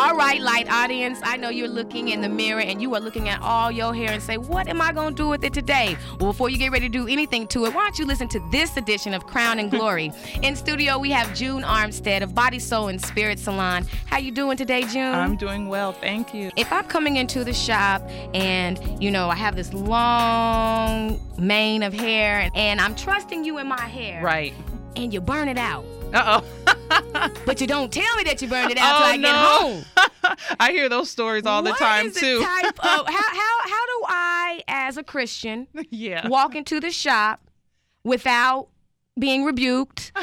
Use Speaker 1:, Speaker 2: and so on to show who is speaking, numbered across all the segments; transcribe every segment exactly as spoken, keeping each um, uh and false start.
Speaker 1: All right, light audience, I know you're looking in the mirror and you are looking at all your hair and say, what am I going to do with it today? Well, before you get ready to do anything to it, why don't you listen to this edition of Crown and Glory. In studio, we have June Armstead of Body, Soul, and Spirit Salon. How you doing today, June?
Speaker 2: I'm doing well, thank you.
Speaker 1: If I'm coming into the shop and, you know, I have this long mane of hair and I'm trusting you in my hair.
Speaker 2: Right.
Speaker 1: And you burn it out.
Speaker 2: Uh-oh.
Speaker 1: But you don't tell me that you burned it out
Speaker 2: oh,
Speaker 1: till I
Speaker 2: no.
Speaker 1: get home.
Speaker 2: I hear those stories all the
Speaker 1: what
Speaker 2: time
Speaker 1: is
Speaker 2: too.
Speaker 1: The type of, how, how, how do I, as a Christian,
Speaker 2: yeah.
Speaker 1: walk into the shop without being rebuked,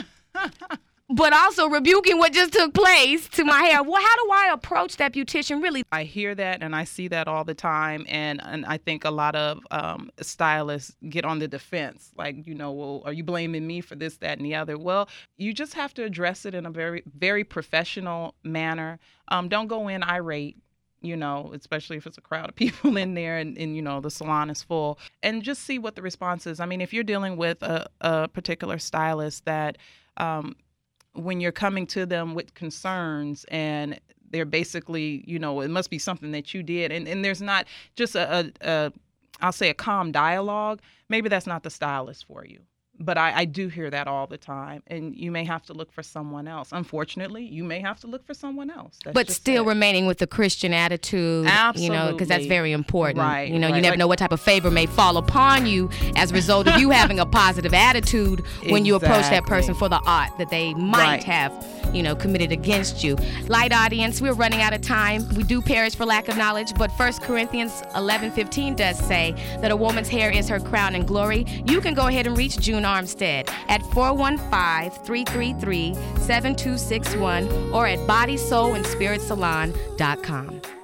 Speaker 1: but also rebuking what just took place to my hair? Well, how do I approach that beautician really?
Speaker 2: I hear that and I see that all the time. And, and I think a lot of um, stylists get on the defense. Like, you know, well, are you blaming me for this, that, and the other? Well, you just have to address it in a very, very professional manner. Um, don't go in irate, you know, especially if it's a crowd of people in there and, and, you know, the salon is full. And just see what the response is. I mean, if you're dealing with a, a particular stylist that um, when you're coming to them with concerns and they're basically, you know, it must be something that you did. And, and there's not just a, a, a, I'll say a calm dialogue. Maybe that's not the stylist for you. But I, I do hear that all the time. And you may have to look for someone else. Unfortunately, you may have to look for someone else. That's
Speaker 1: but still
Speaker 2: it.
Speaker 1: remaining with the Christian attitude.
Speaker 2: Absolutely.
Speaker 1: You know, because that's very important.
Speaker 2: Right.
Speaker 1: You know,
Speaker 2: right.
Speaker 1: you never
Speaker 2: like,
Speaker 1: know what type of favor may fall upon you as a result of you having a positive attitude when you approach that person for the art that they might
Speaker 2: right.
Speaker 1: have, you know, committed against you. Light audience, we're running out of time. We do perish for lack of knowledge, but First Corinthians eleven fifteen does say that a woman's hair is her crown and glory. You can go ahead and reach June Armstead at four one five, three three three, seven two six one or at body soul and spirit salon dot com.